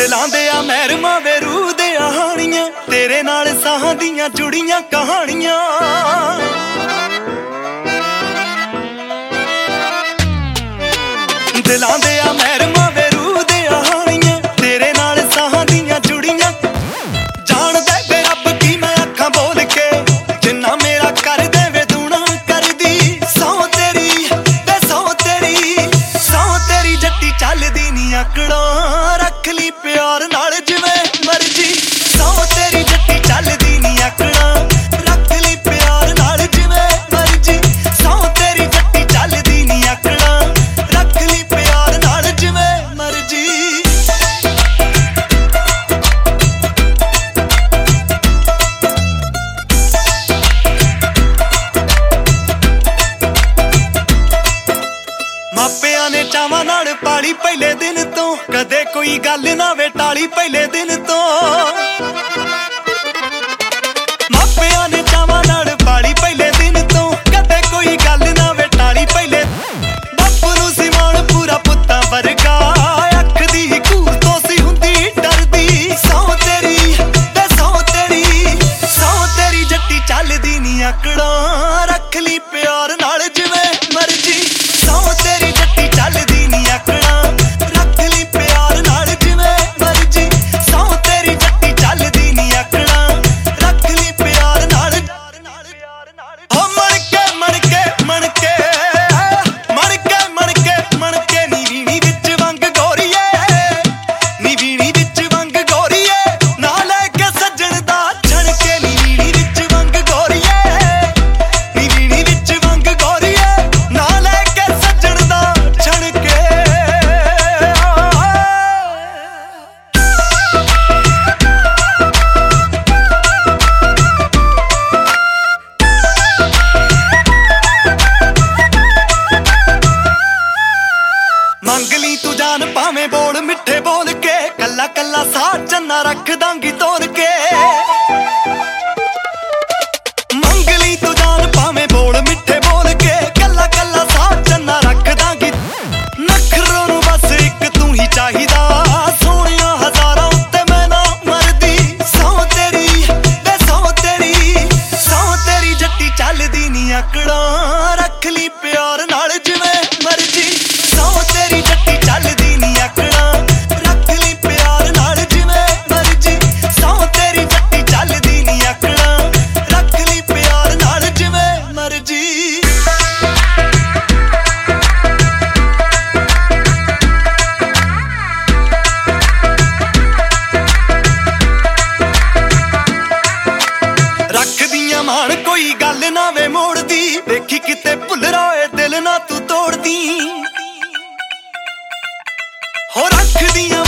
ਦਿਲਾਂ ਦੇ ਆ ਮਹਿਰਮਾਂ ਵੇ ਰੂਹ ਦੇ ਹਾਣੀਆਂ, ਤੇਰੇ ਨਾਲ ਸਾਹਾਂ ਦੀਆਂ ਜੁੜੀਆਂ ਕਹਾਣੀਆਂ। ਦਿਲਾਂ ਦੇ ਆ ਮਹਿਰਮਾਂ ਵੇ ਰੂਹ ਦੇ ਹਾਣੀਆਂ, ਤੇਰੇ ਨਾਲ ਸਾਹਾਂ ਦੀਆਂ ਜੁੜੀਆਂ। ਜਾਣਦਾ ਵੇ ਰੱਬ ਕੀ ਮੈਂ ਅੱਖਾਂ ਬੋਲ ਕੇ, ਜਿੰਨਾ ਮੇਰਾ ਕਰ ਦੇਵੇ ਦੂਣਾ ਕਰਦੀ। ਸਹੁੰ ਤੇਰੀ ਤੇ ਸਹੁੰ ਤੇਰੀ, ਸਹੁੰ ਤੇਰੀ ਜੱਟੀ ਚੱਲਦੀ ਨੀ ਆਕੜਾਂ, ਰੱਖ ਲਈ ਪਿਆਰ ਨਾਲ ਜਿਵੇਂ ਮਰਜੀ। ਸਹੁੰ ਤੇਰੀ ਜੱਟੀ ਚੱਲਦੀ ਨੀ ਆਕੜਾਂ, ਰੱਖ ਲਈ ਪਿਆਰ ਨਾਲ ਜਿਵੇਂ ਮਰਜੀ। ਸਹੁੰ ਤੇਰੀ ਜੱਟੀ ਚੱਲਦੀ ਨੀ ਆਕੜਾਂ, ਰੱਖ ਲਈ ਪਿਆਰ ਨਾਲ ਜਿਵੇਂ ਮਰਜੀ। ਮਾਪਿਆਂ ਨੇ ਚਾਵਾਂ ਨਾਲ ਪਾਲੀ ਪਹਿਲੇ ਦਿਨ ਤੋਂ, ਕਦੇ ਕੋਈ ਗੱਲ ਨਾ ਵੇ ਟਾਲੀ ਪਹਿਲੇ ਦਿਨ ਤੋਂ। ਮਾਪਿਆਂ ਨੇ ਚਾਵਾਂ ਨਾਲ ਪਾਲੀ ਪਹਿਲੇ ਦਿਨ ਤੋਂ, ਕਦੇ ਕੋਈ ਗੱਲ ਨਾ ਵੇ ਟਾਲੀ ਪਹਿਲੇ। ਬਾਪੂ ਨੂੰ ਸੀ ਮਾਣ ਪੂਰਾ ਪੁੱਤਾਂ ਵਰਗਾ, ਅੱਖ ਦੀ ਘੂਰ ਤੋਂ ਸੀ ਹੁੰਦੀ ਡਰਦੀ। ਸਹੁੰ ਤੇਰੀ ਤੇ ਸਹੁੰ ਤੇਰੀ, ਸਹੁੰ ਤੇਰੀ ਜੱਟੀ ਚੱਲਦੀ ਨੀ ਆਕੜਾਂ, ਰੱਖ ਲਈ ਪਿਆਰ ਨਾਲ ਜਿਵੇਂ ਮਰਜੀ। ਸਹੁੰ ਤੇਰੀ ਜੱਟੀ ਚੱਲਦੀ ਨੀ ਆਕੜਾਂ, ਰੱਖ ਲਈ ਪਿਆਰ ਨਾਲ ਜਿਵੇਂ ਮਰਜੀ। ਸਹੁੰ ਤੇਰੀ ਜੱਟੀ ਚੱਲਦੀ ਨੀ ਆਕੜਾਂ, ਰੱਖ ਲਈ ਪਿਆਰ ਨਾਲ। ਹੋ ਮਣ ਕੇ ਮਣ ਕੇ ਮਣ ਕੇ ਮਣ ਕੇ ਮਣ ਕੇ ਮਣ ਕੇ ਨੀ ਵੀਣੀ ਵਿੱਚ ਵੰਗ ਗੋਰੀਏ, ਨੀ ਵੀਣੀ ਵਿੱਚ ਵੰਗ ਗੋਰੀਏ। ਨਾ ਲੈ ਕੇ ਸੱਜਣ ਦਾ ਛਣ ਕੇ, ਨੀ ਵੀਣੀ ਵਿੱਚ ਵੰਗ ਗੋਰੀਏ, ਨੀ ਵੀਣੀ ਵਿੱਚ ਵੰਗ ਗੋਰੀਏ। ਨਾ ਲੈ ਕੇ ਸੱਜਣ ਦਾ ਛਣ ਕੇ। ਮੰਗ ਲਈ ਤੂੰ ਜਾਨ ਭਾਵੇਂ ਬੋਲ ਮਿੱਠੇ ਬੋਲ ਕੇ, ਕੱਲਾ ਕੱਲਾ ਸਾਹ ਚੰਨਾ ਰੱਖ ਦਾਂਗੀ ਤੋੜ ਕੇ। ਮੰਗ ਲਈ ਤੂੰ ਜਾਨ ਭਾਵੇਂ ਬੋਲ ਮਿੱਠੇ ਬੋਲ ਕੇ, ਕੱਲਾ ਕੱਲਾ ਸਾਹ ਚੰਨਾ ਰੱਖ ਦਾਂਗੀ। ਨਖਰੋਂ ਨੂੰ ਬਸ ਇੱਕ ਤੂੰ ਹੀ ਚਾਹੀਦਾ, ਸੋਹਣਿਆਂ ਹਜ਼ਾਰਾਂ ਉੱਤੇ ਮੈਂ ਨਾ ਮਰਦੀ। ਸਹੁੰ ਤੇਰੀ ਤੇ ਸਹੁੰ ਤੇਰੀ, ਸਹੁੰ ਤੇਰੀ ਜੱਟੀ ਚੱਲਦੀ ਨੀ ਆਕੜਾਂ, ਰੱਖ ਲਈ ਪਿਆਰ ਨਾਲ ਜਿਵੇਂ ਮਰਜੀ। ਸਹੁੰ ਤੇਰੀ ਜੱਟੀ ਚੱਲਦੀ ਨੀ ਆਕੜਾਂ, ਰੱਖ ਲਈ ਪਿਆਰ ਨਾਲ ਜਿਵੇਂ ਮਰਜੀ। ਸਹੁੰ ਤੇਰੀ ਜੱਟੀ ਚੱਲਦੀ ਨੀ ਆਕੜਾਂ, ਰੱਖ ਲਈ ਪਿਆਰ ਨਾਲ ਜਿਵੇਂ ਮਰਜੀ। ਰੱਖਦੀਆਂ ਮਾਣ ਕੋਈ ਗੱਲ ਨਾ ਵੇ ਮੋੜਦੀ, ਵੇਖੀ ਕਿਤੇ ਭੁੱਲਰਾ ਏ ਦਿਲ ਨਾ ਤੂੰ ਤੋੜਦੀ। ਹੋ ਰੱਖਦੀਆਂ